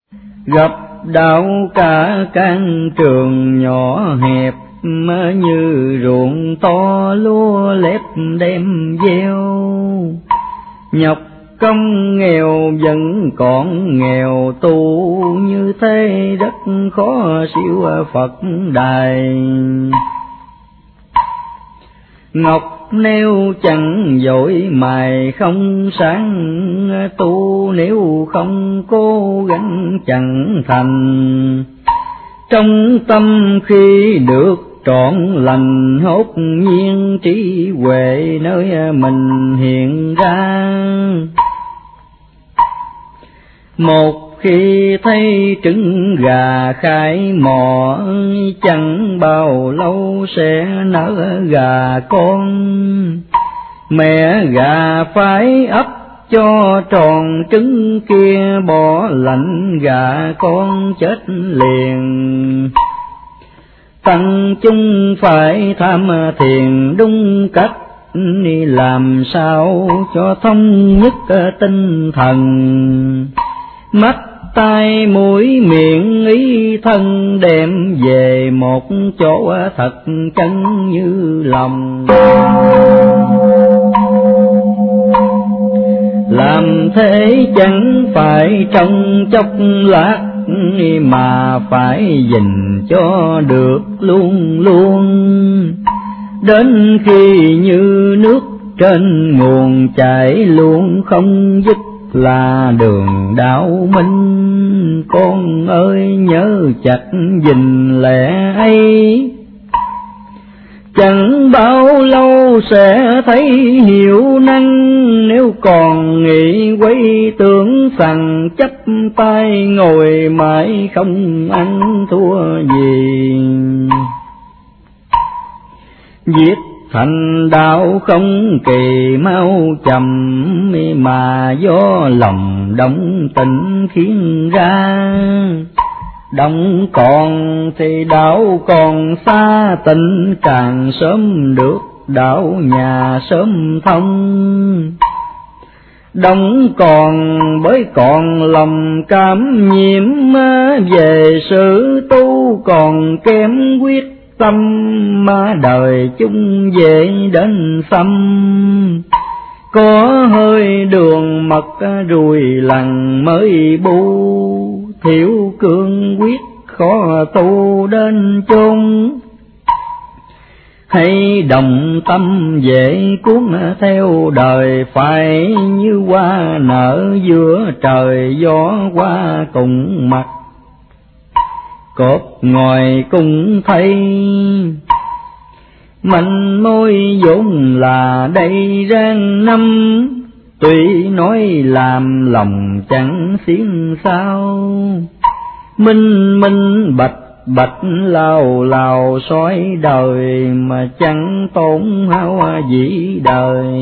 Gặp đạo cả can trường nhỏ hẹp, như ruộng to lúa lép đem gieo. Nhọc công nghèo vẫn còn nghèo tu, như thế rất khó siêu Phật đài. Ngọc nếu chẳng dội mài không sáng, tu nếu không cố gắng chẳng thành. Trong tâm khi được trọn lành, hốt nhiên trí huệ nơi mình hiện ra. Một khi thấy trứng gà khai mò, chẳng bao lâu sẽ nở gà con. Mẹ gà phải ấp cho tròn trứng kia, bỏ lạnh gà con chết liền. Tăng chúng phải tham thiền đúng cách, làm sao cho thông nhất tinh thần. Mắt tai mũi miệng ý thân đem về một chỗ thật chân như lòng. Làm thế chẳng phải trong chốc lát, mà phải gìn cho được luôn luôn. Đến khi như nước trên nguồn chảy luôn không dứt, là đường đạo minh. Con ơi nhớ chặt gìn lẽ ấy, chẳng bao lâu sẽ thấy hiểu năng. Nếu còn nghĩ quấy tưởng rằng chấp tay ngồi mãi không ăn thua gì. Giết thành đạo không kỳ mau chậm, mà do lòng động tình khiến ra. Động còn thì đạo còn xa, tình càng sớm được đạo nhà sớm thông. Động còn bởi còn lòng cảm nhiễm, về sự tu còn kém quyết tâm. Mà đời chung về đến xăm, có hơi đường mật rùi lằn mới bu. Thiếu cương quyết khó tu đến chốn, hay đồng tâm dễ cuốn theo đời. Phải như hoa nở giữa trời gió qua cùng mặt, cột ngồi cũng thấy. Manh môi vốn là đây rang năm, tuy nói làm lòng chẳng xiên sao. Minh minh bạch bạch lao lao soi đời, mà chẳng tổn hao dĩ đời.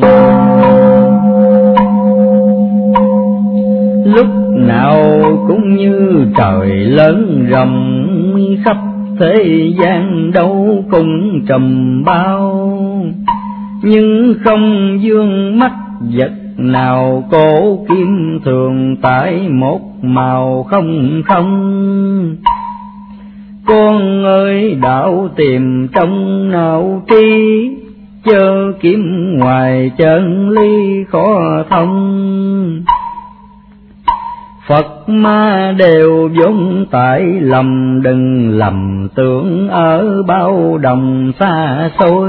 Lúc nào cũng như trời lớn rồng, khắp thế gian đâu cũng trầm bao. Nhưng không dương mắt vật nào, cổ kim thường tại một màu không không. Con ơi đạo tìm trong não tri, chớ kiếm ngoài chân lý khó thông. Phật ma đều vốn tại lầm, đừng lầm tưởng ở bao đồng xa xôi.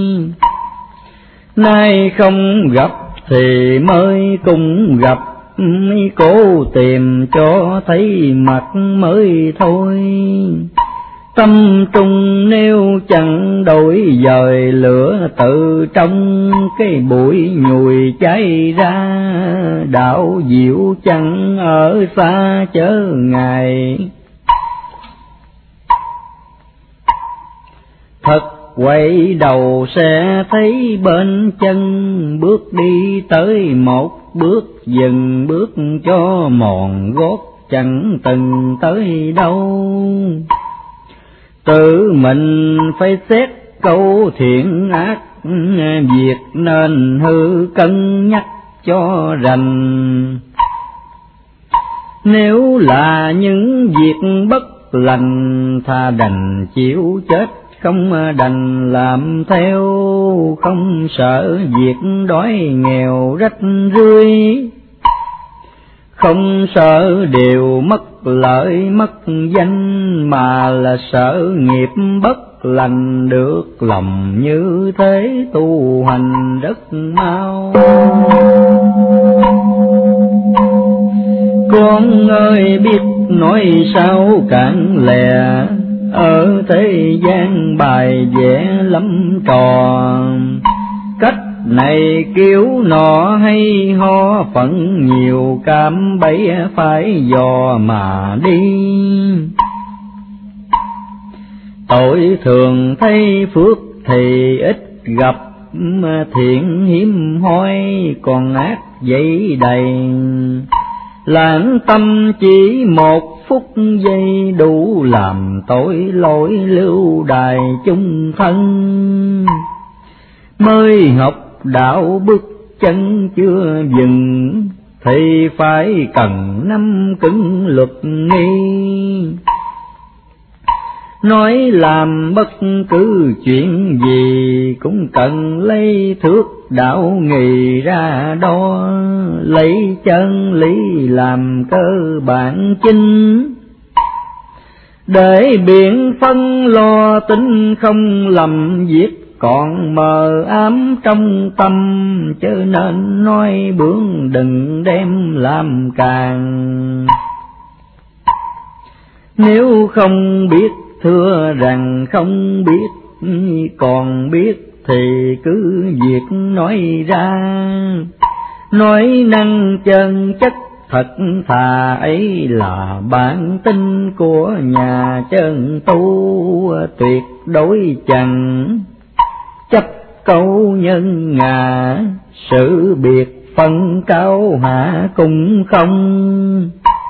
Nay không gặp thì mới cùng gặp, cố tìm cho thấy mặt mới thôi. Tâm trung nếu chẳng đổi dời, lửa tự trong cái bụi nhùi cháy ra. Đạo diệu chẳng ở xa chớ ngài, thật quay đầu sẽ thấy bên chân. Bước đi tới một bước, dừng bước cho mòn gót, chẳng từng tới đâu. Tự mình phải xét câu thiện ác, việc nên hư cân nhắc cho rành. Nếu là những việc bất lành, tha đành chịu chết, không đành làm theo, không sợ việc đói nghèo rách rưới, không sợ điều mất lợi mất danh, mà là sợ nghiệp bất lành được lòng, như thế tu hành rất mau. Con ơi biết nói sao cạn lè, ở thế gian bài vẽ lắm trò, cách này kiểu nọ hay ho phận nhiều, cam bẫy phải dò mà đi. Tội thường thấy phước thì ít gặp, thiện hiếm hoi còn ác dậy đầy. Lãng tâm chỉ một phút giây, đủ làm tội lỗi lưu đày chung thân. Mới học đạo bước chân chưa dừng, thì phải cần năm cứng luật nghi. Nói làm bất cứ chuyện gì, cũng cần lấy thước đạo nghị ra đo, lấy chân lý làm cơ bản chính, để biện phân lo tính không lầm việc còn mờ ám trong tâm. Chớ nên nói bướng đừng đem làm càng, nếu không biết thưa rằng không biết, còn biết thì cứ việc nói ra. Nói năng chân chất thật thà, ấy là bản tính của nhà chân tu, tuyệt đối chẳng chấp câu nhân ngã, sự biệt phân cao hạ cũng không.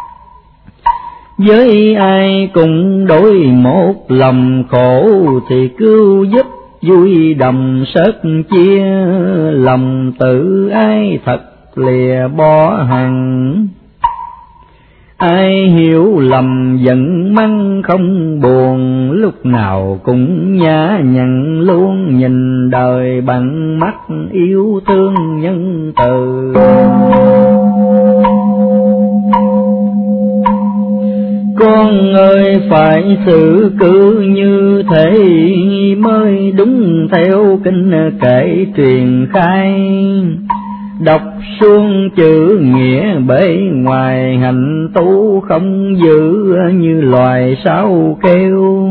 Với ai cùng đối một lòng khổ, thì cứu giúp vui đồng sớt chia, lòng tự ai thật lìa bỏ hẳn. Ai hiểu lầm giận mắng không buồn, lúc nào cũng nhã nhặn luôn, nhìn đời bằng mắt yêu thương nhân từ. Con ơi phải xử cư như thế, mới đúng theo kinh kệ truyền khai. Đọc xuông chữ nghĩa bề ngoài, hành tu không giữ như loài sáo kêu.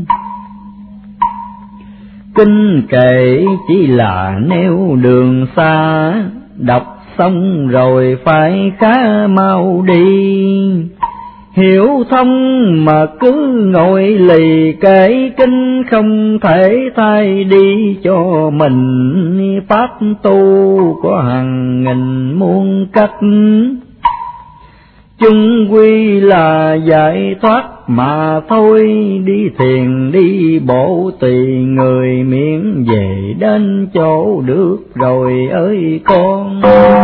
Kinh kệ chỉ là nêu đường xa, đọc xong rồi phải khá mau đi. Hiểu thông mà cứ ngồi lì kể kinh, không thể thay đi cho mình. Pháp tu có hàng nghìn muôn cách, chung quy là giải thoát mà thôi. Đi thiền đi bộ tùy người, miễn về đến chỗ được rồi ơi con.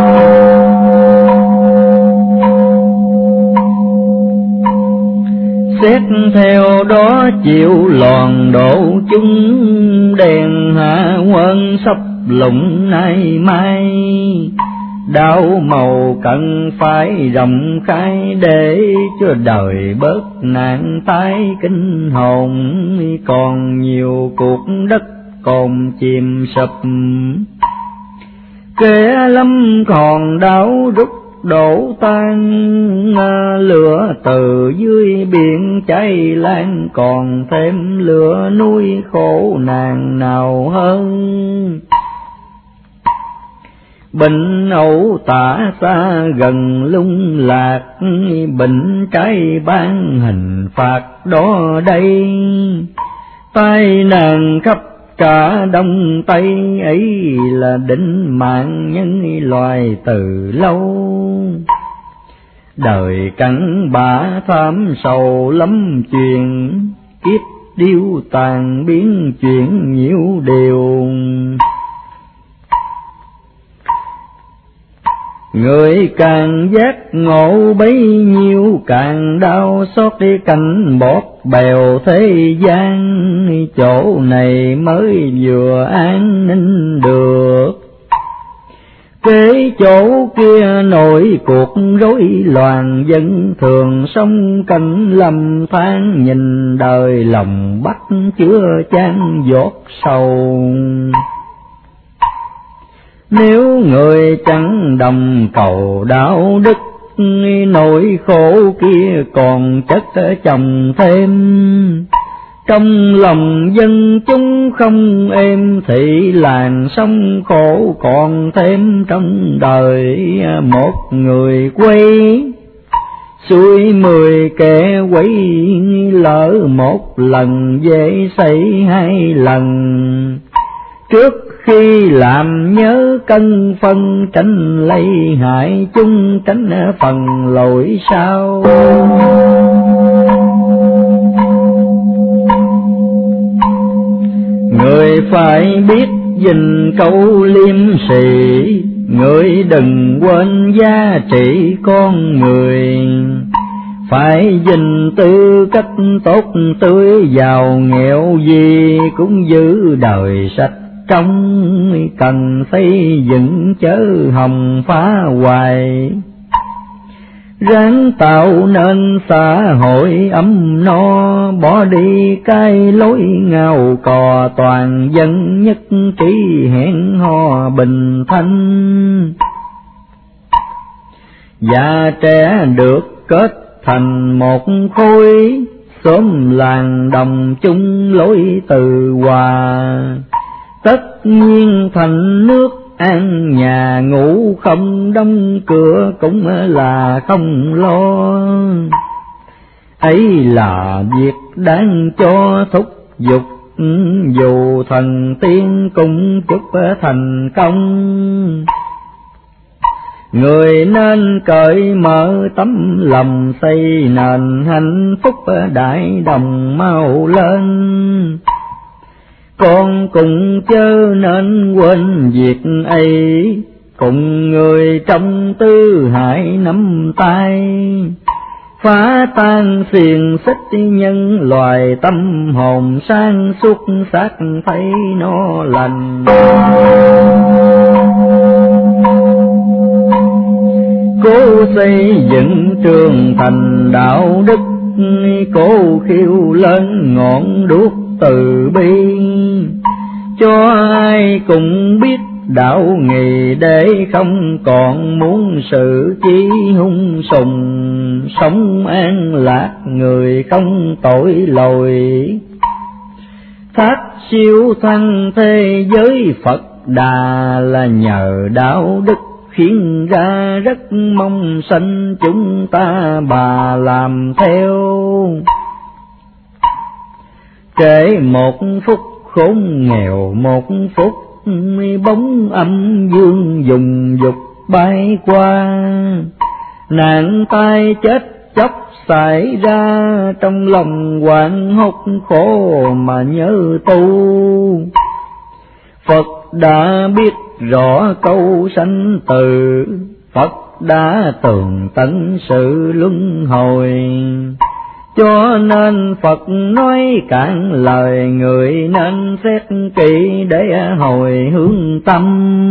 Xét theo đó chịu loàn độ chúng, đèn hạ quân sắp lụng nay mai. Đạo màu cần phải rộng khai, để cho đời bớt nạn tái kinh hồn. Còn nhiều cuộc đất còn chìm sập, kẻ lắm còn đảo rút đổ tan. Lửa từ dưới biển cháy lan, còn thêm lửa núi khổ nạn nào hơn. Bệnh ẩu tả xa gần lung lạc, bệnh trái ban hình phạt đó đây. Tai nạn khắp cả đông tây, ấy là định mạng nhân loài từ lâu. Đời cắn bã tham sầu lắm chuyện, kiếp điêu tàn biến chuyện nhiều điều. Người càng giác ngộ bấy nhiêu, càng đau xót đi cảnh bót bèo thế gian. Chỗ này mới vừa an ninh được, kế chỗ kia nổi cuộc rối loạn. Dân thường sống cảnh lầm than, nhìn đời lòng bắt chứa chan giọt sầu. Nếu người chẳng đồng cầu đạo đức, nỗi khổ kia còn chất chồng thêm. Trong lòng dân chúng không êm, thì làng sông khổ còn thêm. Trong đời một người quay, xuôi 10 kẻ quấy. Lỡ một lần dễ xảy 2 lần, trước khi làm nhớ cân phân. Tránh lây hại chung, tránh phần lỗi sau. Người phải biết gìn câu liêm sỉ, người đừng quên giá trị con người. Phải gìn tư cách tốt tươi, giàu nghèo gì cũng giữ đời sạch trong. Cần xây dựng chớ hòng phá hoại, ráng tạo nên xã hội ấm no. Bỏ đi cái lối ngao cò, toàn dân nhất trí hẹn hò bình thanh. Già trẻ được kết thành một khối, xóm làng đồng chung lối từ hòa. Tất nhiên thành nước an nhà, ngủ không đóng cửa cũng là không lo. Ấy là việc đáng cho thúc giục, dù thần tiên cũng chúc thành công. Người nên cởi mở tấm lòng, xây nền hạnh phúc đại đồng mau lên. Con cùng chớ nên quên việc ấy, cùng người trong tứ hải nắm tay. Phá tan xiềng xích nhân loài, tâm hồn sáng suốt xác thấy nó lành. Cố xây dựng trường thành đạo đức, cố khiêu lên ngọn đuốc từ bi. Cho ai cũng biết đạo nghĩa, để không còn muốn sự chi hung sùng. Sống an lạc người không tội lỗi, thác siêu thăng thế giới Phật Đà. Là nhờ đạo đức khiến ra rất mong sanh, chúng ta bà làm theo. Kể một phút khốn nghèo, một phút bóng âm dương dùng dục bay qua. Nạn tai chết chóc xảy ra, trong lòng hoảng hốt khổ mà nhớ tu. Phật đã biết rõ câu sanh tử, Phật đã tường tận sự luân hồi. Cho nên Phật nói cạn lời, người nên xét kỹ để hồi hướng tâm.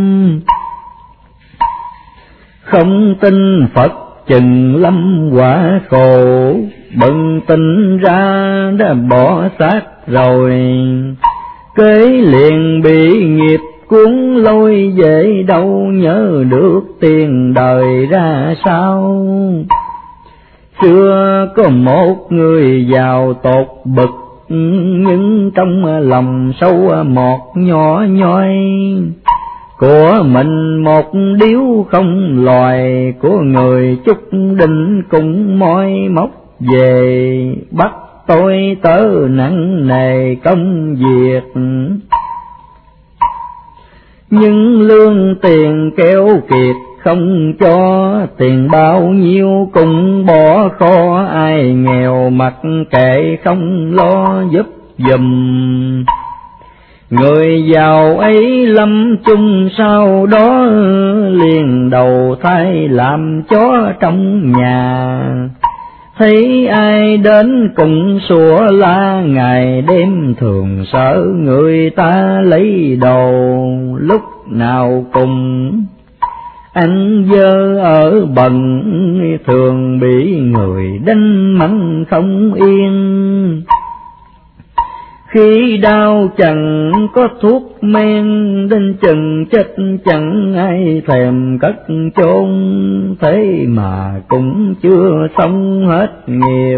Không tin Phật chừng lâm quả khổ, bừng tỉnh ra đã bỏ xác rồi. Kế liền bị nghiệp cuốn lôi về đâu, nhớ được tiền đời ra sao. Xưa có một người giàu tột bực, nhưng trong lòng sâu một nhỏ nhoi. Của mình một điếu không loài, của người chút định cũng moi móc về. Bắt tôi tớ nặng nề công việc, nhưng lương tiền kéo kiệt không cho. Tiền bao nhiêu cũng bỏ kho, ai nghèo mặc kệ không lo giúp giùm. Người giàu ấy lâm chung sau đó liền đầu thai làm chó trong nhà. Thấy ai đến cùng sủa la ngày đêm thường sợ người ta lấy đồ. Lúc nào cùng ăn dơ ở bần thường bị người đánh mắng không yên. Khi đau chẳng có thuốc men đến chừng chết chẳng ai thèm cất chôn. Thế mà cũng chưa xong hết nghiệp.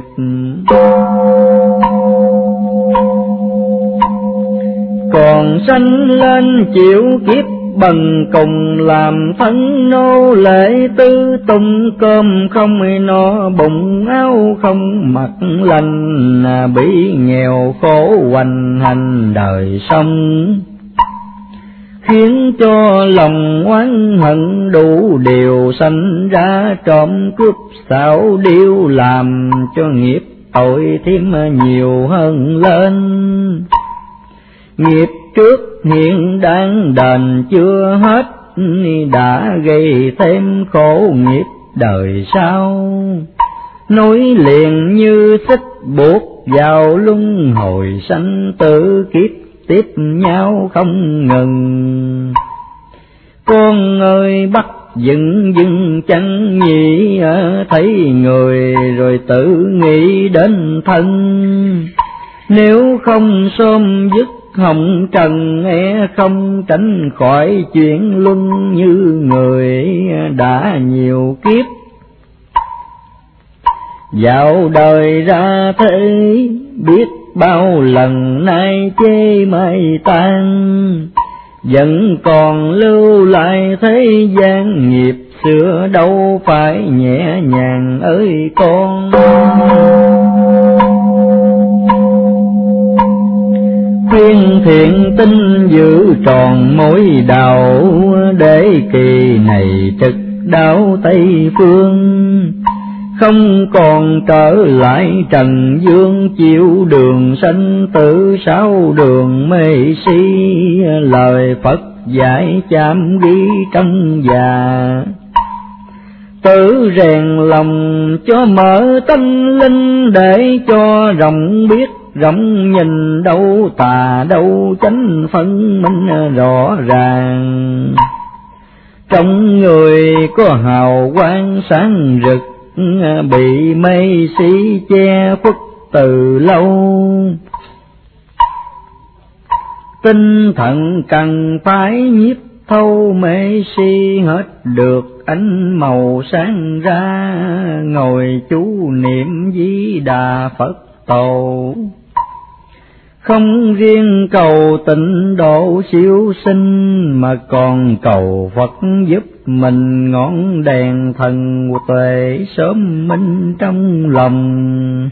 Còn sanh lên chịu kiếp bần cùng làm thân nô lệ tư tung cơm không no bụng áo không mặc lành. Bị nghèo khổ hoành hành đời sống khiến cho lòng oán hận đủ điều sanh ra trộm cướp xảo điêu làm cho nghiệp tội thêm nhiều hơn lên. Nghiệp trước hiện đang đền chưa hết đã gây thêm khổ nghiệp đời sau. Nối liền như xích buộc vào luân hồi sanh tử kiếp tiếp nhau không ngừng. Con ơi bắt dừng chẳng nhỉ thấy người rồi tự nghĩ đến thân. Nếu không xôm dứt hồng trần không tránh khỏi chuyện luân như người đã nhiều kiếp. Dạo đời ra thế biết bao lần nay chê mai tan. Vẫn còn lưu lại thế gian nghiệp xưa đâu phải nhẹ nhàng ơi con. Khuyên thiện tinh giữ tròn mối đạo để kỳ này trực đáo Tây Phương. Không còn trở lại trần dương chịu đường sanh tử sáu đường mê si. Lời Phật dạy chạm ghi trong già. Tự rèn lòng cho mở tâm linh để cho rộng biết rộng nhìn đâu tà đâu chánh phân minh rõ ràng. Trong người có hào quang sáng rực bị mây si che khuất từ lâu. Tinh thần cần phải nhiếp thâu mê si hết được ánh màu sáng ra. Ngồi chú niệm Di Đà Phật tổ. Không riêng cầu tịnh độ siêu sinh mà còn cầu Phật giúp mình ngọn đèn thần tuệ sớm minh trong lòng.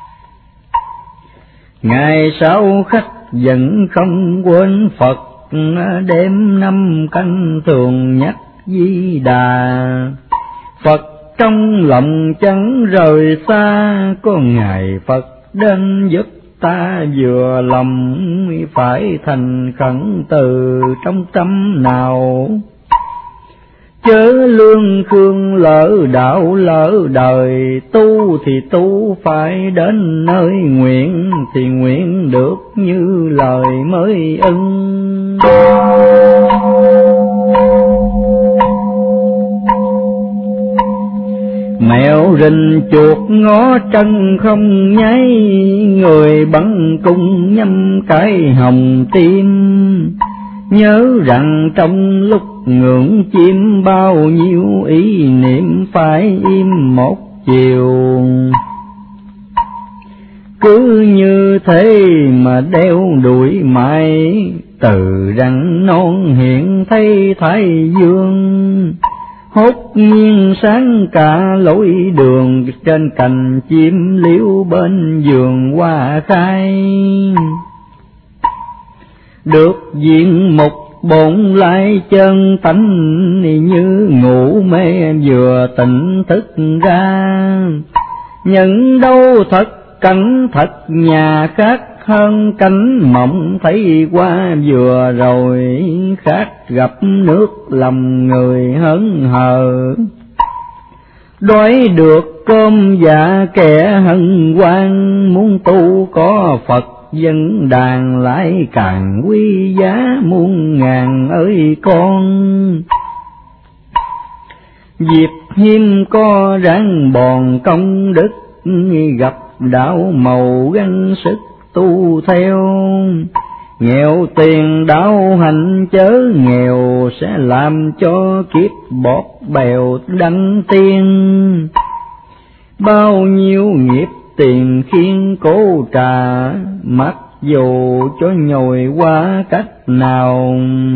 Ngày sau khách vẫn không quên Phật, đêm năm canh thường nhắc Di Đà. Phật trong lòng chẳng rời xa, có ngày Phật đến giúp ta vừa lòng phải thành khẩn từ trong tâm nào. Chớ lương khương lỡ đạo lỡ đời, tu thì tu phải đến nơi nguyện thì nguyện được như lời mới ưng. Mèo rình chuột ngó chân không nháy, người bắn cung nhâm cái hồng tim. Nhớ rằng trong lúc ngưỡng chim bao nhiêu ý niệm phải im một chiều. Cứ như thế mà đeo đuổi mãi, từ răng non hiện thấy thái dương. Hốt nhiên sáng cả lối đường, trên cành chim liễu bên vườn hoa khai. Được diện mục bổn lại chân tánh, như ngủ mê vừa tỉnh thức ra. Nhận đâu thật cảnh thật nhà khác hơn cánh mộng thấy qua vừa rồi, khát gặp nước lòng người hớn hở. Đói được cơm dạ kẻ hân hoan, muốn tu có Phật dân đàn lại càng quý giá muôn ngàn ơi con. Dịp hiếm có ráng bòn công đức, gặp đạo màu gắng sức tu theo. Nghèo tiền đạo hành chớ nghèo, sẽ làm cho kiếp bọt bèo đăng tiên. Bao nhiêu nghiệp tiền khiến cố trả, mặc dù cho nhồi qua cách nào.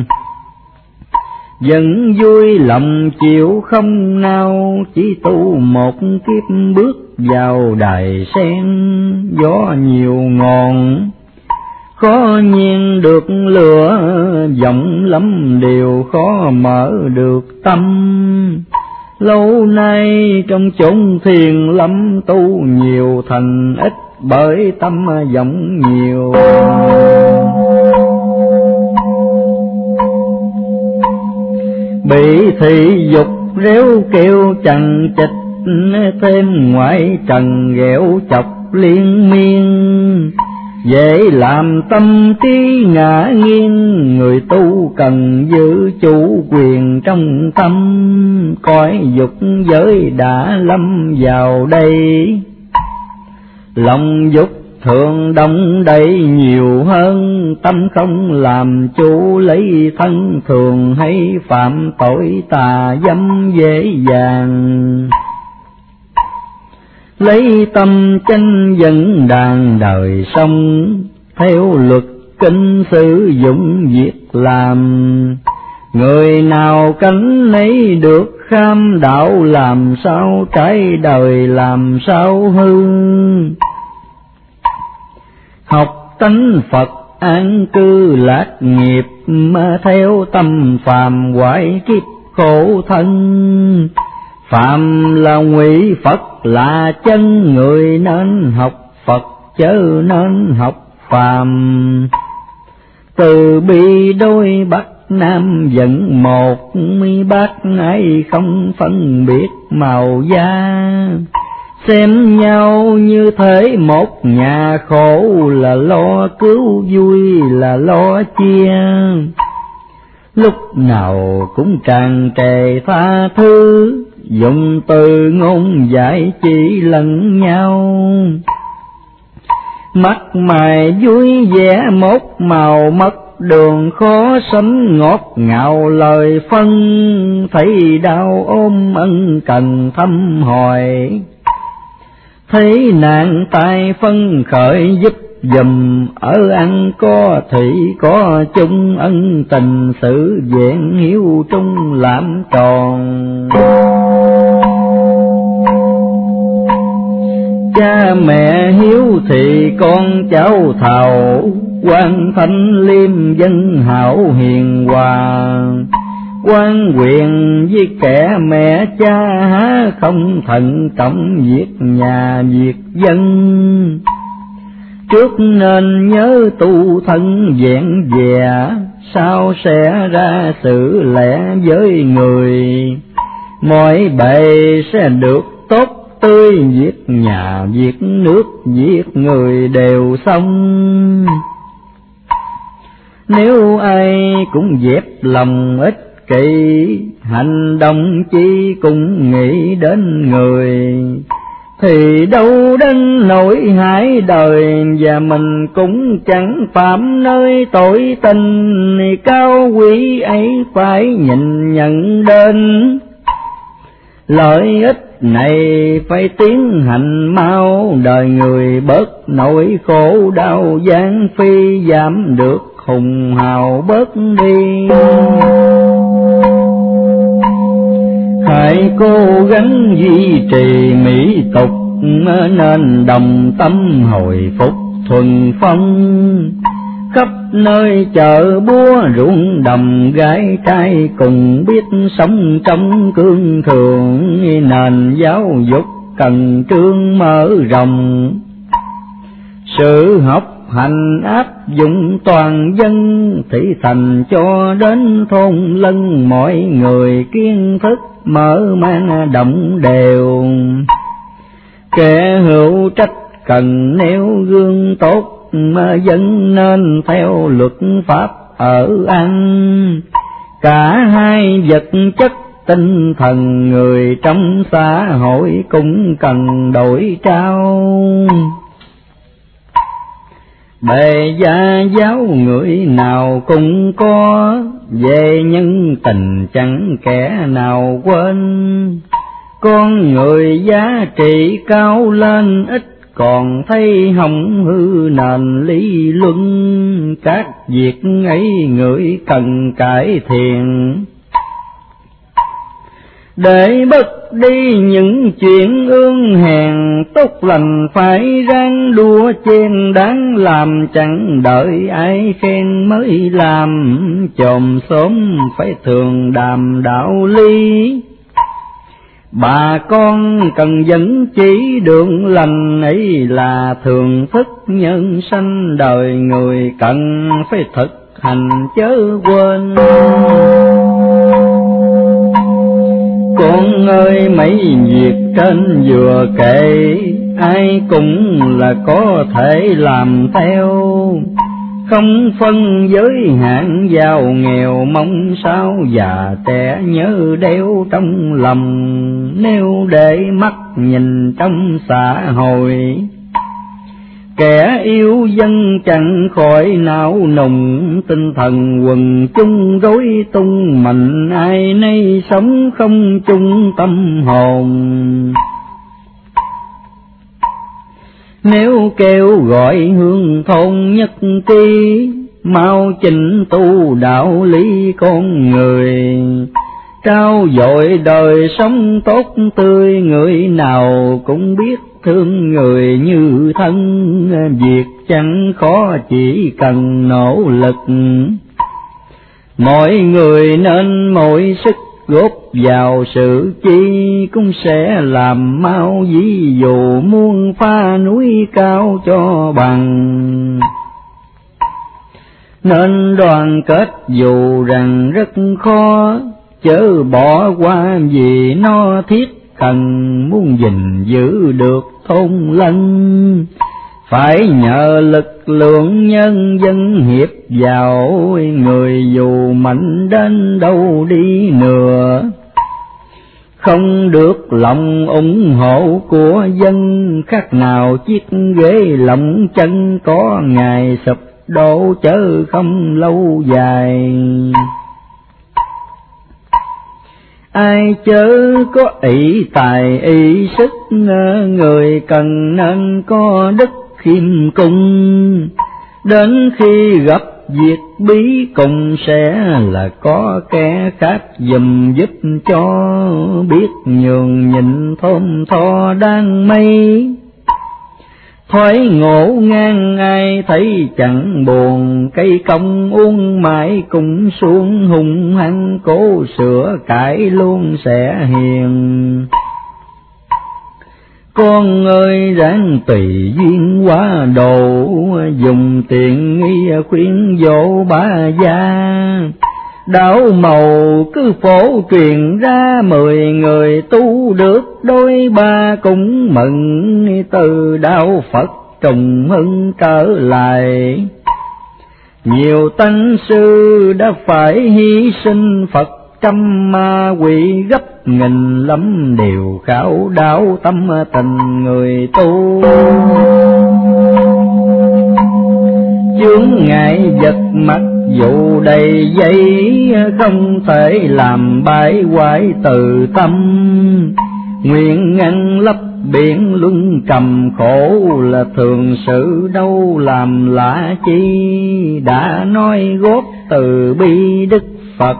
Vẫn vui lòng chịu không nào, chỉ tu một kiếp bước vào đài sen. Gió nhiều ngọn khó nhiên được lửa, vọng lắm điều khó mở được tâm. Lâu nay trong chốn thiền lâm tu nhiều, thành ít bởi tâm vọng nhiều. Bị thị dục réo kêu chằng chịch, thêm ngoại trần ghẹo chọc liên miên. Dễ làm tâm trí ngã nghiêng, người tu cần giữ chủ quyền trong tâm. Cõi dục giới đã lâm vào đây, lòng dục thường đông đầy nhiều hơn. Tâm không làm chủ lấy thân thường, hay phạm tội tà dâm dễ dàng. Lấy tâm chánh dẫn đàn đời sống, theo luật kinh sử dụng việc làm. Người nào cánh nấy được kham đạo, làm sao trái đời làm sao hư. Học tánh Phật an cư lạc nghiệp, mà theo tâm phàm hoại kiếp khổ thân. Phàm là ngụy, Phật là chân, người nên học Phật chớ nên học phàm. Từ bi đôi bắc nam dẫn một, mi bác ai không phân biệt màu da. Xem nhau như thế một nhà, khổ là lo cứu, vui là lo chia. Lúc nào cũng tràn trề tha thứ, dùng từ ngôn giải chỉ lẫn nhau. Mắt mày vui vẻ một màu, mất đường khó sánh ngọt ngào lời phân. Thấy đau ôm ân cần thăm hỏi, thấy nạn tai phân khởi giúp dùm. Ở ăn có thị có chung, ân tình sự vẹn hiếu trung làm tròn. Cha mẹ hiếu thì con cháu thảo, quan thanh liêm dân hảo hiền hòa. Quan quyền với kẻ mẹ cha, há không thận trọng việc nhà việc dân. Trước nên nhớ tu thân vẹn vẹn, sau sẽ ra sự lẽ với người. Mọi bề sẽ được tốt tươi, việc nhà việc nước việc người đều xong. Nếu ai cũng dẹp lòng ích kỷ, hành động chi cũng nghĩ đến người. Thì đâu đến nỗi hại đời, và mình cũng chẳng phạm nơi tội tình. Cao quý ấy phải nhìn nhận đến, lợi ích này phải tiến hành mau. Đời người bớt nỗi khổ đau gian phi, giảm được hùng hào bớt đi. Hãy cố gắng duy trì mỹ tục, nên đồng tâm hồi phục thuần phong. Khắp nơi chợ búa ruộng đồng, gái trai cùng biết sống trong cương thường. Nền giáo dục cần trương mở rộng, sự học hành áp dụng toàn dân, thị thành cho đến thôn lân, mọi người kiến thức mở mang động đều. Kẻ hữu trách cần nêu gương tốt, mà dân nên theo luật pháp ở ăn. Cả hai vật chất tinh thần, người trong xã hội cũng cần đổi trao. Bề gia giáo người nào cũng có, về nhân tình chẳng kẻ nào quên. Con người giá trị cao lên, ít còn thấy hỏng hư nền lý luân. Các việc ấy người cần cải thiện, để bất đi những chuyện ương hèn. Tốt lành phải ráng đua chen, đáng làm chẳng đợi ai khen mới làm. Chòm xóm phải thường đàm đạo lý, bà con cần dẫn chỉ đường lành. Ấy là thường thức nhân sanh, đời người cần phải thực hành chớ quên. Con ơi mấy việc trên vừa kể, ai cũng là có thể làm theo. Không phân giới hạn giàu nghèo, mong sao già trẻ nhớ đeo trong lòng. Nếu để mắt nhìn trong xã hội, kẻ yêu dân chẳng khỏi não nùng. Tinh thần quần chung rối tung, mạnh ai nấy sống không chung tâm hồn. Nếu kêu gọi hương thôn nhất trí, mau chỉnh tu đạo lý con người. Trao dồi đời sống tốt tươi, người nào cũng biết thương người như thân. Việc chẳng khó chỉ cần nỗ lực, mọi người nên mỗi sức góp vào sự chi, cũng sẽ làm mau ví dụ muôn pha núi cao cho bằng. Nên đoàn kết dù rằng rất khó, chớ bỏ qua vì nó thiết cần. Muốn gìn giữ được thôn lân, phải nhờ lực lượng nhân dân hiệp vào. Người dù mạnh đến đâu đi nữa, không được lòng ủng hộ của dân. Khác nào chiếc ghế lỏng chân, có ngày sụp đổ chớ không lâu dài. Ai chớ có ỷ tài ỷ sức, người cần nên có đức khiêm cung. Đến khi gặp việc bí cùng, sẽ là có kẻ khác giùm giúp cho. Biết nhường nhịn thơm tho đang mây, thoái ngộ ngang ai thấy chẳng buồn. Cây công uống mãi cũng xuống, hung hăng cố sửa cải luôn sẽ hiền. Con ơi ráng tùy duyên quá độ, dùng tiện nghi khuyên dỗ bá gia. Đạo màu cứ phổ truyền ra, 10 người tu được đôi ba cũng mừng. Từ đạo Phật trùng hưng trở lại, nhiều tăng sư đã phải hy sinh. Phật trăm ma quỷ gấp nghìn lắm, đều khảo đạo tâm tình người tu. Chướng ngại vật mặc dù đầy dây, không thể làm bãi hoại từ tâm. Nguyện ngăn lấp biển luân trầm, khổ là thường sự đâu làm lạ chi. Đã nói góp từ bi Đức Phật,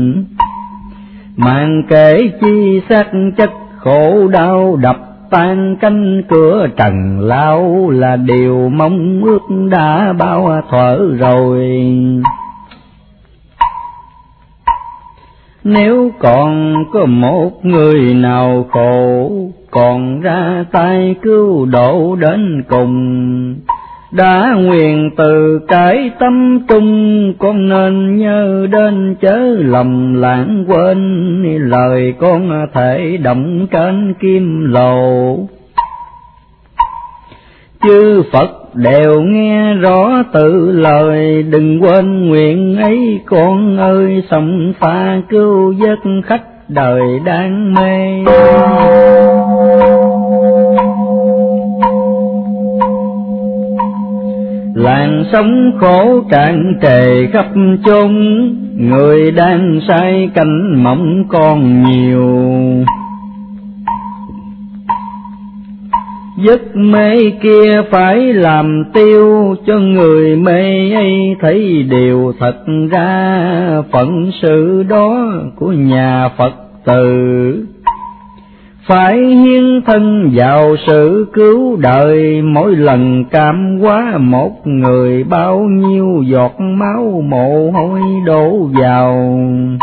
màn kể chi xác chất khổ đau đập tan. Cánh cửa trần lao là điều mong ước đã bao thuở rồi. Nếu còn có một người nào khổ, còn ra tay cứu độ đến cùng. đã nguyện từ cái tâm trung, con nên nhớ đến chớ lầm lãng quên, lời con thể động trên kim lồ. Chư Phật đều nghe rõ tự lời, đừng quên nguyện ấy con ơi, sông pha cứu vớt khách đời đang mê. Làn sóng khổ cạn trề khắp chốn, người đang say cảnh mộng còn nhiều. Giấc mê kia phải làm tiêu, cho người mê ấy thấy điều thật ra, phận sự đó của nhà Phật tử. Phải hiến thân vào sự cứu đời, mỗi lần cảm hóa một người, bao nhiêu giọt máu mồ hôi đổ vào.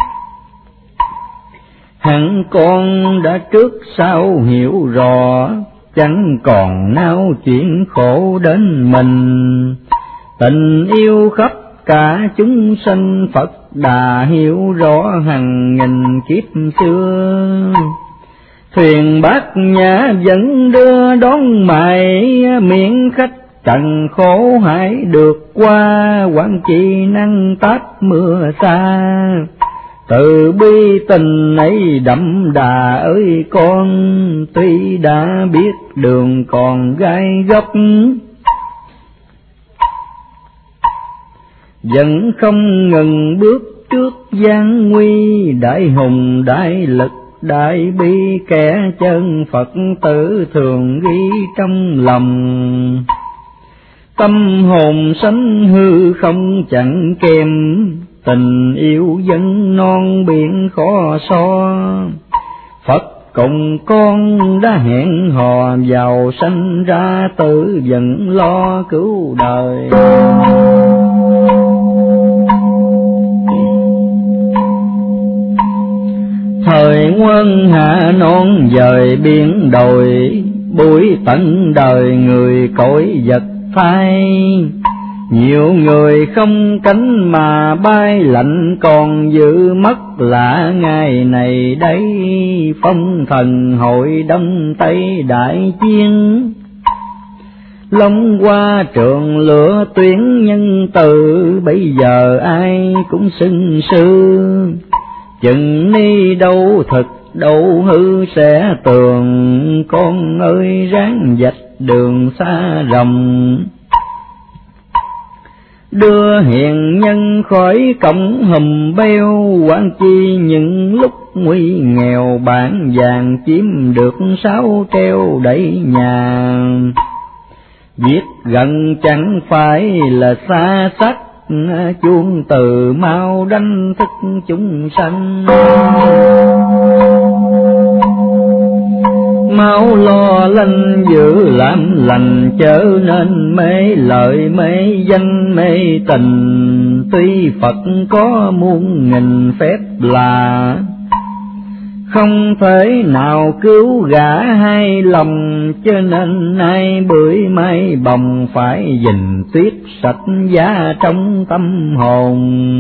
Hẳn con đã trước sau hiểu rõ, chẳng còn nao chuyện khổ đến mình. Tình yêu khắp cả chúng sanh, Phật đã hiểu rõ hàng nghìn kiếp xưa. Thuyền bát nhã vẫn đưa đón mày, miễn khách trần khổ hãy được qua, quán chi năng táp mưa xa. Từ bi tình ấy đậm đà ơi con, tuy đã biết đường còn gai góc, vẫn không ngừng bước trước gian nguy. Đại hùng đại lực đại bi, kẻ chân Phật tử thường ghi trong lòng. Tâm hồn sánh hư không chẳng kèm, tình yêu dân non biển khó so. Phật cùng con đã hẹn hò, giàu sanh ra tử vẫn lo cứu đời. Thời quân hạ non dời biển đồi, buổi tận đời người cõi vật phai. Nhiều người không cánh mà bay, lạnh còn giữ mất lạ ngày này đây. Phong thần hội đông tây đại chiến, long qua trường lửa tuyến nhân từ. Bây giờ ai cũng xưng sư, chừng ni đâu thực đâu hư sẽ tường. Con ơi ráng vạch đường xa rộng, đưa hiền nhân khỏi cổng hùm beo. Quan chi những lúc nguy nghèo, bản vàng chiếm được 6 treo đẩy nhà. Viết gần chẳng phải là xa sách, chuông từ mau đánh thức chúng sanh. Mau lo lanh giữ làm lành, chớ nên mê lợi mê danh mê tình. Tuy Phật có muôn nghìn phép lạ, không thể nào cứu gã hai lòng. Cho nên nay bưởi mai bồng, phải gìn tuyết sạch giá trong tâm hồn.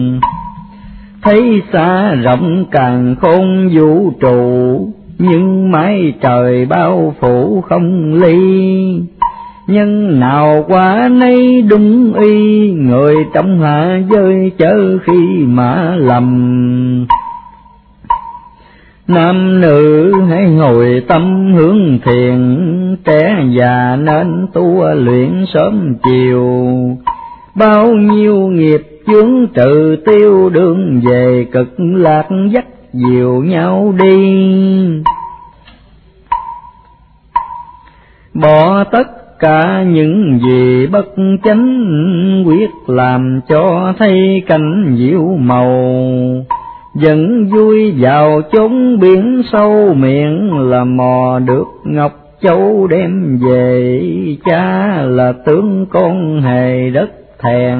Thấy xa rộng càng khôn vũ trụ, nhưng mái trời bao phủ không ly. Nhân nào quá nấy đúng y, người trong hạ giới chớ khi mà lầm. Nam nữ hãy hồi tâm hướng thiền, trẻ già nên tu luyện sớm chiều. Bao nhiêu nghiệp chướng trừ tiêu, đường về cực lạc dắt dìu nhau đi. Bỏ tất cả những gì bất chánh, quyết làm cho thấy cảnh diệu màu. Vẫn vui vào chốn biển sâu, miệng là mò được ngọc châu đem về. Cha là tướng con hề đất thèn,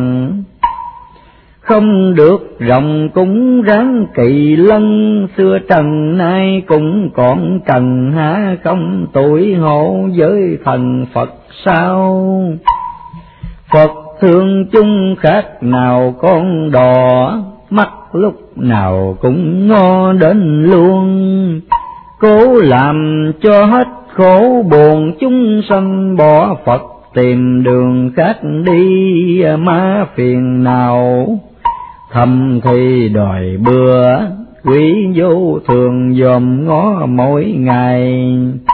không được rộng cũng ráng kỳ lân. Xưa trần nay cũng còn trần, há không tuổi hộ với thần Phật sao? Phật thương chung khác nào con đò, mắt lúc nào cũng ngó đến luôn. Cố làm cho hết khổ buồn chúng sanh, bỏ Phật tìm đường khác đi má phiền nào. Thầm thì đòi bừa, quý vô thường dòm ngó mỗi ngày.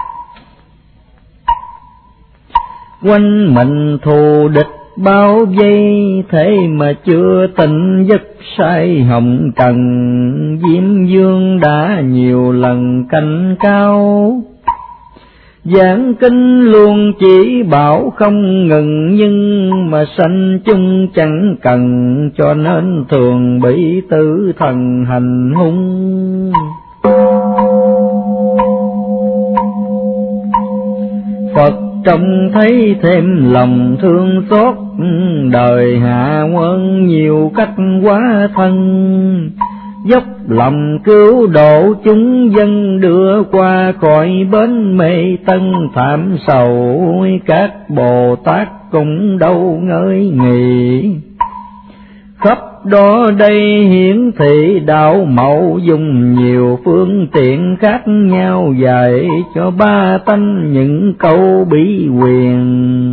Quanh mình thù địch bao vây, thế mà chưa tỉnh giấc say hồng trần. Diêm vương đã nhiều lần cảnh cao, giảng kinh luôn chỉ bảo không ngừng. Nhưng mà sanh chung chẳng cần, cho nên thường bị tử thần hành hung. Phật trông thấy thêm lòng thương xót, đời hạ quân nhiều cách quá thân. Dốc lòng cứu độ chúng dân, đưa qua khỏi bến mê tân thảm sầu. Các Bồ Tát cũng đâu ngơi nghỉ, khắp đó đây hiển thị đạo mẫu. Dùng nhiều phương tiện khác nhau dạy cho ba tánh những câu bí quyền.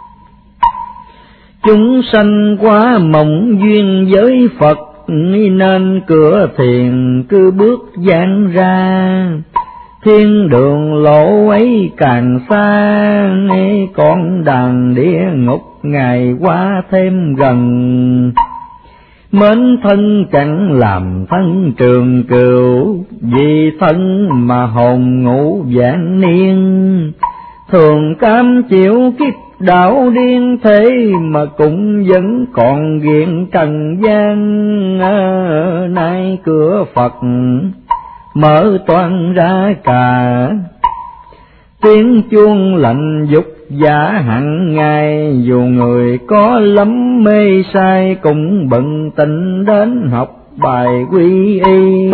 Chúng sanh quá mộng duyên với Phật, nên cửa thiền cứ bước giang ra. Thiên đường lộ ấy càng xa, con đàn địa ngục ngày qua thêm gần. Mến thân chẳng làm thân trường cửu, vì thân mà hồn ngủ vạn niên. Thường cam chịu kiếp đạo điên, thế mà cũng vẫn còn ghiện trần gian. Nay cửa Phật mở toan ra cả, tiếng chuông lạnh dục giả hằng ngày. Dù người có lắm mê say, cũng bận tình đến học bài quy y.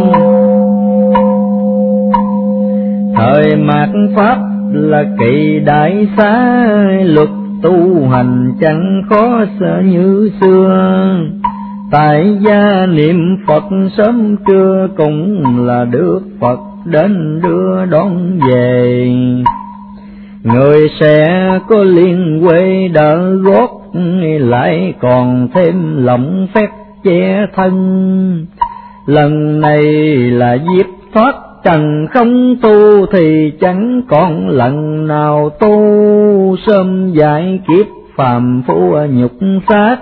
Thời mạt Pháp là kỳ đại xá, luật tu hành chẳng khó sợ như xưa. Tại gia niệm Phật sớm trưa, cũng là được Phật đến đưa đón về. Người sẽ có liên quê đỡ gót, lại còn thêm lòng phép che thân. Lần này là dịp thoát trần, không tu thì chẳng còn lần nào tu. Sớm giải kiếp phàm phu nhục xác,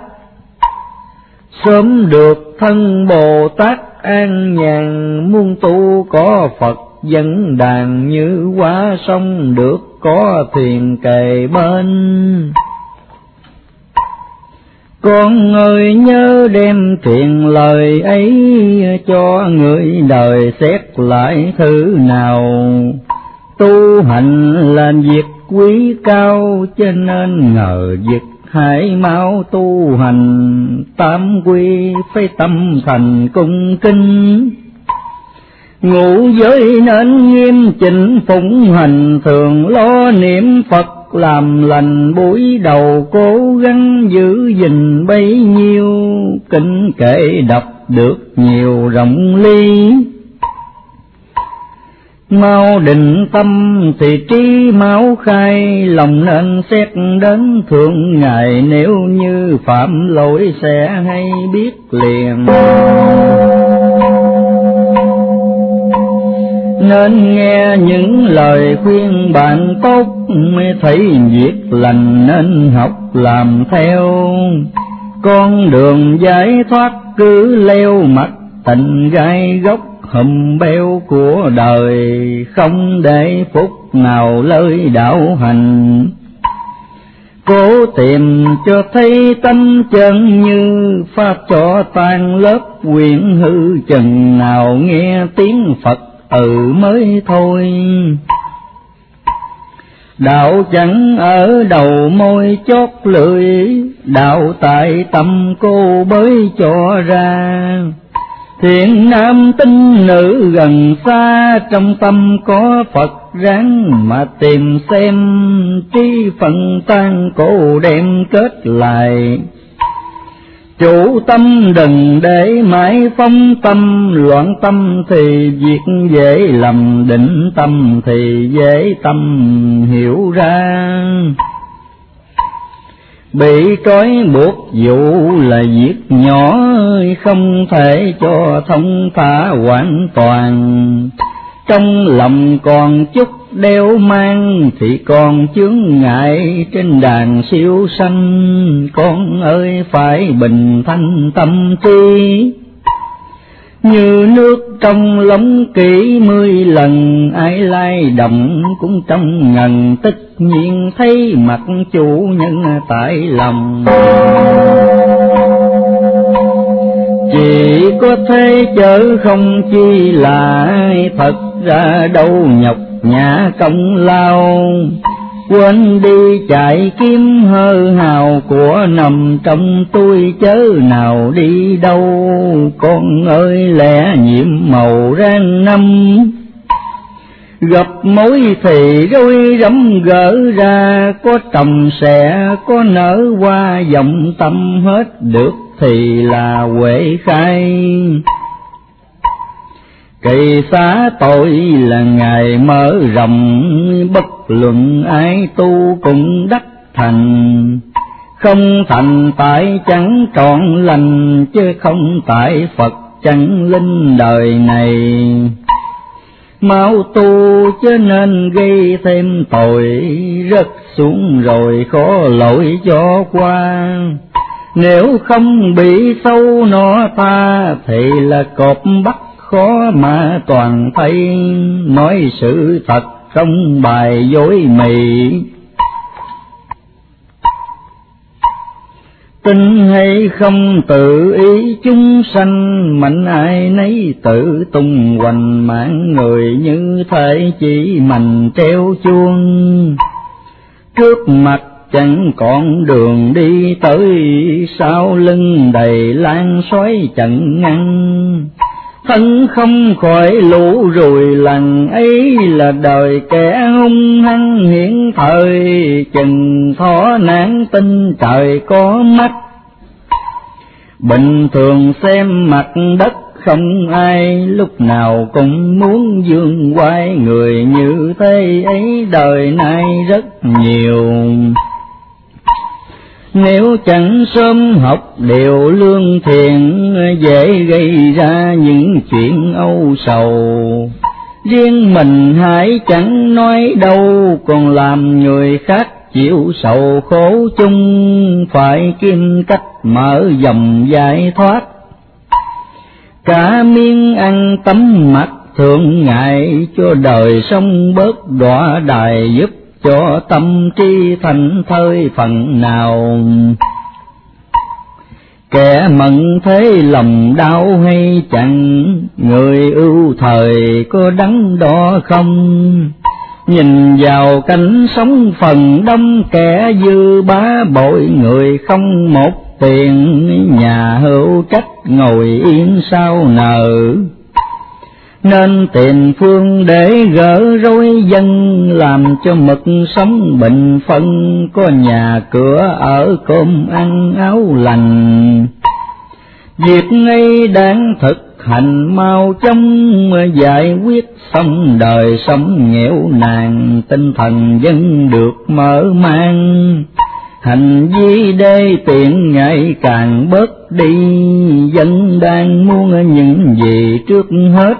sớm được thân Bồ Tát an nhàn. Muôn tu có Phật dẫn đàn, như qua sông được có thuyền kề bên. Con ơi nhớ đem truyền lời ấy, cho người đời xét lại thứ nào. Tu hành là việc quý cao, cho nên ngờ việc hãy mau tu hành. Tam quy phải tâm thành cung kính, ngũ giới nên nghiêm chỉnh phụng hành. Thường lo niệm Phật làm lành, buổi đầu cố gắng giữ gìn bấy nhiêu. Kinh kệ đọc được nhiều rộng ly, mau định tâm thì trí mau khai. Lòng nên xét đến thượng ngài, nếu như phạm lỗi sẽ hay biết liền. Nên nghe những lời khuyên bạn tốt, thấy việc lành nên học làm theo. Con đường giải thoát cứ leo mặt tình gai góc, hùm beo của đời không để phút nào lơi đạo hành. Cố tìm cho thấy tâm chân, như pháp cho tan lớp quyển hư. Chừng nào nghe tiếng Phật mới thôi, đạo chẳng ở đầu môi chót lưỡi. Đạo tại tâm cô bới cho ra, Thiện nam tín nữ gần xa, trong tâm có Phật ráng mà tìm xem, trí phận tan cổ đem kết lại. Chủ tâm đừng để mãi phong tâm, loạn tâm thì việc dễ lầm, định tâm thì dễ tâm hiểu ra. Bị trói buộc vụ là việc nhỏ, không thể cho thông thả hoàn toàn. Trong lòng còn chút đeo mang, thì còn chướng ngại trên đàn siêu sanh. Con ơi phải bình thanh tâm trí, như nước trong lóng kỹ 10 lần. Ai lai động cũng trong ngần, tất nhiên thấy mặt chủ nhân tại lòng. Chỉ có thế chớ không chi là ai, thật ra đâu nhọc nhã công lao. Quên đi chạy kiếm hơ hào, của nằm trong tôi chớ nào đi đâu. Con ơi lẽ nhiệm màu rang năm, gặp mối thì rối rắm gỡ ra. Có trồng sẽ có nở hoa, dòng tâm hết được thì là huệ khai. Kỳ xá tội là Ngài mở rộng, bất luận ai tu cũng đắc thành. Không thành tại chẳng trọn lành, chứ không tại Phật chẳng linh đời này. Mau tu chứ nên gây thêm tội, rớt xuống rồi khó lỗi cho qua. Nếu không bị sâu nó ta, thì là cọp bắt khó mà toàn thấy. Nói sự thật không bài dối mị, tin hay không tự ý chúng sanh. Mạnh ai nấy tự tung hoành, mạng người như thể chỉ mình treo chuông. Trước mặt chẳng còn đường đi tới, sau lưng đầy lan xoáy chẳng ngăn. Thân không khỏi lũ rùi lần, ấy là đời kẻ hung hăng hiện thời. Chừng thọ nạn tin trời có mắt, bình thường xem mặt đất không ai. Lúc nào cũng muốn dương oai, người như thế ấy đời nay rất nhiều. Nếu chẳng sớm học điều lương thiện, dễ gây ra những chuyện âu sầu. Riêng mình hãy chẳng nói đâu, còn làm người khác chịu sầu khổ chung. Phải kiếm cách mở dòng giải thoát, cả miếng ăn tấm mặt thượng ngại. Cho đời sống bớt đọa đài, giúp cho tâm trí thành thơi phần nào. Kẻ mận thế lòng đau hay chẳng, người ưu thời có đắn đo không? Nhìn vào cảnh sống phần đông, kẻ dư bá bội người không một tiền. Nhà hữu trách ngồi yên sao nợ, nên tìm phương để gỡ rối dân. Làm cho mực sống bình phân, có nhà cửa ở cơm ăn áo lành. Việc ấy đáng thực hành mau chóng, giải quyết xong đời sống nghèo nàn. Tinh thần dân được mở mang, hành vi đê tiện ngày càng bớt đi. Dân đang muốn những gì trước hết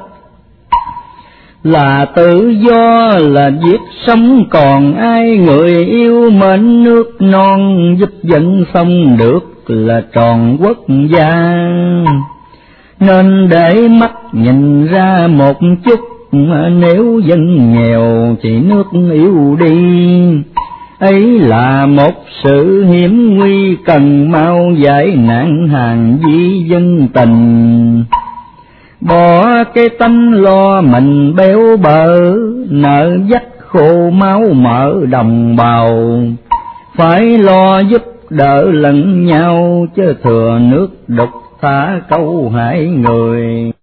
là tự do, là việc sống còn ai. Người yêu mến nước non, giúp dân xong được là tròn quốc gia. Nên để mắt nhìn ra một chút, nếu dân nghèo thì nước yếu đi. Ấy là một sự hiểm nguy, cần mau giải nạn hàng vi dân tình. Bỏ cái tâm lo mình béo bở, nợ dắt khô máu mỡ đồng bào. Phải lo giúp đỡ lẫn nhau, chứ thừa nước đục thả câu hại người.